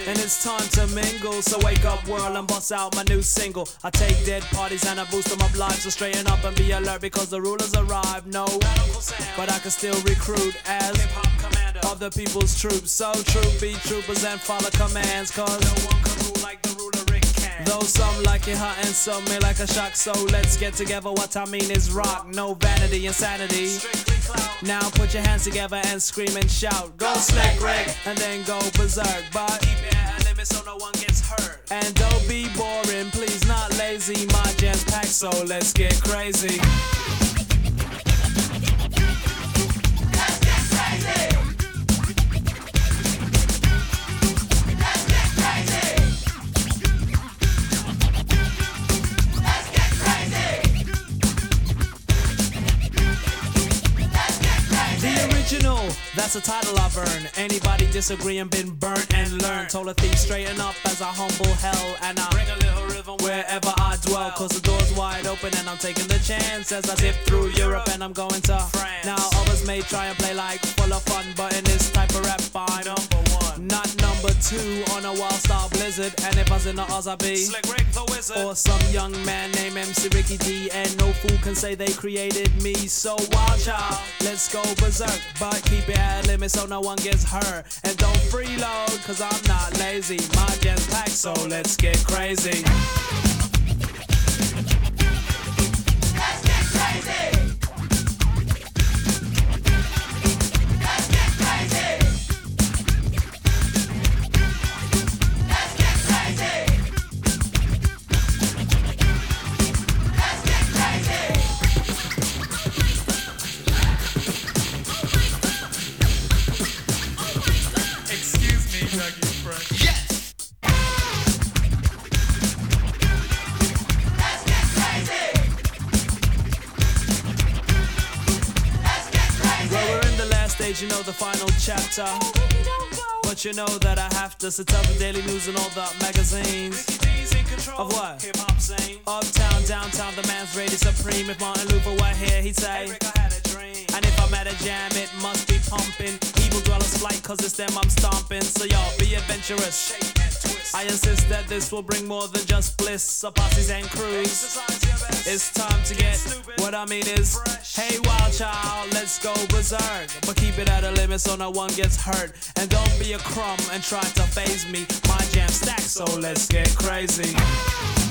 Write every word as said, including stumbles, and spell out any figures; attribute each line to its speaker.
Speaker 1: And it's time to mingle, so wake up world and bust out my new single. I take dead parties and I boost them up live, so straighten up and be alert because the rulers arrive. No, but I can still recruit as hip-hop commander of the people's troops. So troop be troopers and follow commands, cause no one can rule like the ruler Rick can. Though some like it hot and some may like a shock, so let's get together. What I mean is rock, no vanity, insanity. Strictly clout. Now put your hands together and scream and shout. Go Slick Rick and then go berserk, but keep it at a limit so no one gets hurt. And don't be boring, please, not lazy. My jam's packed, so let's get crazy.
Speaker 2: Let's get crazy. Let's get crazy. Let's get crazy. Let's get crazy.
Speaker 1: The original, that's a title I've earned. Anybody disagree and been burnt and learned. Told a thief straighten up as I humble hell, and I bring a little rhythm wherever I dwell. Cause the door's wide open and I'm taking the chance as I zip through Europe and I'm going to France. Now others may try and play like full of fun, but in this type of rap I'm number one, not number two on a wild star blizzard. And if I was in the Oz I'd be Slick Rick the Wizard, or some young man named M C Ricky D. And no fool can say they created me. So wild child, let's go berserk, but keep it at a limit so no one gets hurt. And don't freeload, cause I'm not lazy. My jam's packed, so let's get crazy.
Speaker 2: Let's get crazy. Let's get crazy. Let's get crazy. Let's get crazy.
Speaker 3: Excuse me, Dougie Fresh.
Speaker 2: Yes. Let's get crazy. Let's get crazy.
Speaker 1: Well, we're in the last stage, you know, the final chapter. But you know that I have to sit up the daily news and all the magazines. Of what? Hip-hop scene. Uptown, downtown, the man's rated supreme. If Martin Luther were here, he'd say, hey, Rick, I had a dream. And if I'm at a jam, it must be pumping. Evil dwellers flight, cause it's them I'm stomping. So y'all, be adventurous. Shake and twist. I insist that this will bring more than just bliss. Of posses and crews. It's time to get, what I mean is, fresh. Hey wild child, let's go berserk, but keep it at a limit so no one gets hurt. And don't be a crumb and try to phase me. My jam stacks, so let's get crazy.